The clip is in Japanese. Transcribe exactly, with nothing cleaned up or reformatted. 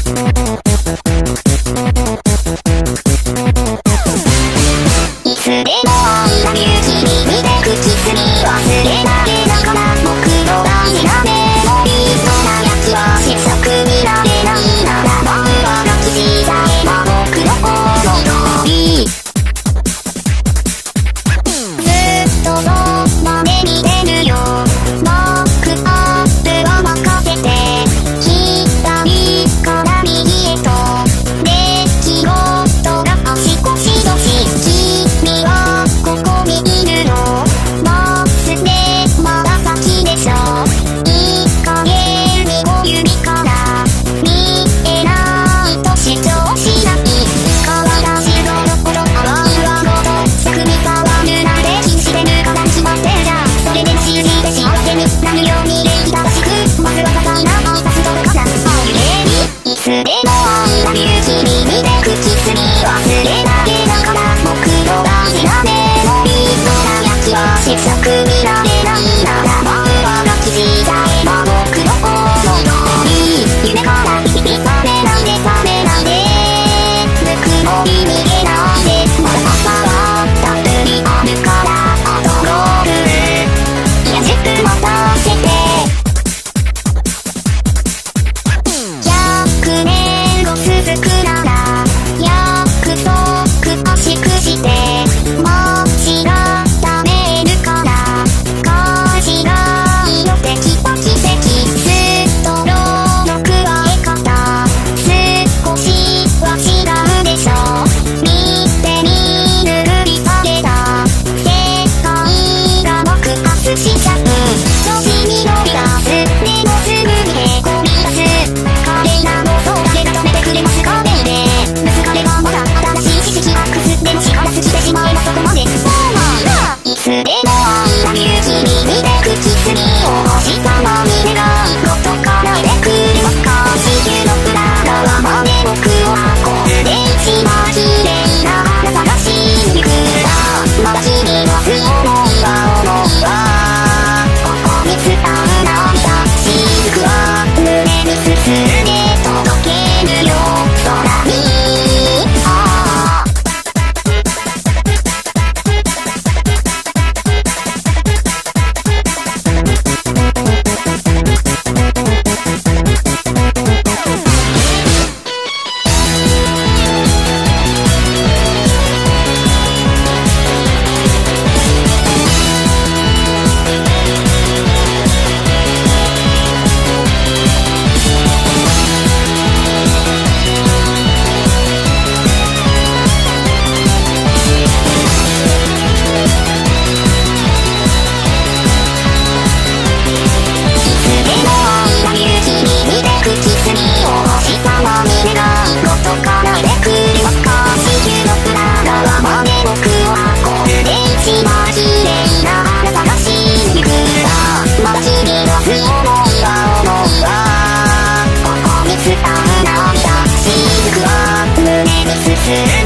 いつでもI love you君にで口すぎ忘れないでだから僕の大事なメモリーそんなやつは小さく見られないならば上書きしちゃえば僕のこの通りずっとそばで見てるよバックアップは任せて左から右へと出来事が足腰どし君はここにいるのバスでまだ先でしょいい加減に小指から見えないと主張しない体中のところ泡うわごとすぐに触るなんて禁止でぬかがに決まってるじゃんそれでも信じて幸せになるように礼儀正しくまずは高いな挨拶とかなあゆれにいつでもI love you君にで口すぎ忘れないでだから僕の大事なメモリーそんなやつは小さく見られないならば上書きしちゃえば僕のこの通り夢から覚めないで覚めないでぬくもり逃げないでまだ朝はたっぷりあるからパトロールいやじゅっぷん待たせてひゃくねんご続くなら約束圧縮して間違ったメールから返しがいよテキパキテキストローの加え方少しは違うでしょ見て見ぬふりされた世界が爆発しちゃう調子に乗り出すでもすぐにへこみ出す華麗な妄想だけが止めてくれますかねぶつかればまだ新しい知識発掘でも力尽きてしまえばそこまでそうなんだいつでもI love you君にで口すぎお星様に願い事からでくるのか地球の裏側まで僕を運んで一番綺麗な花探しに行くんだまだ君の思いは思いはここに伝う涙雫は胸に進んで届けるよ空にああ進む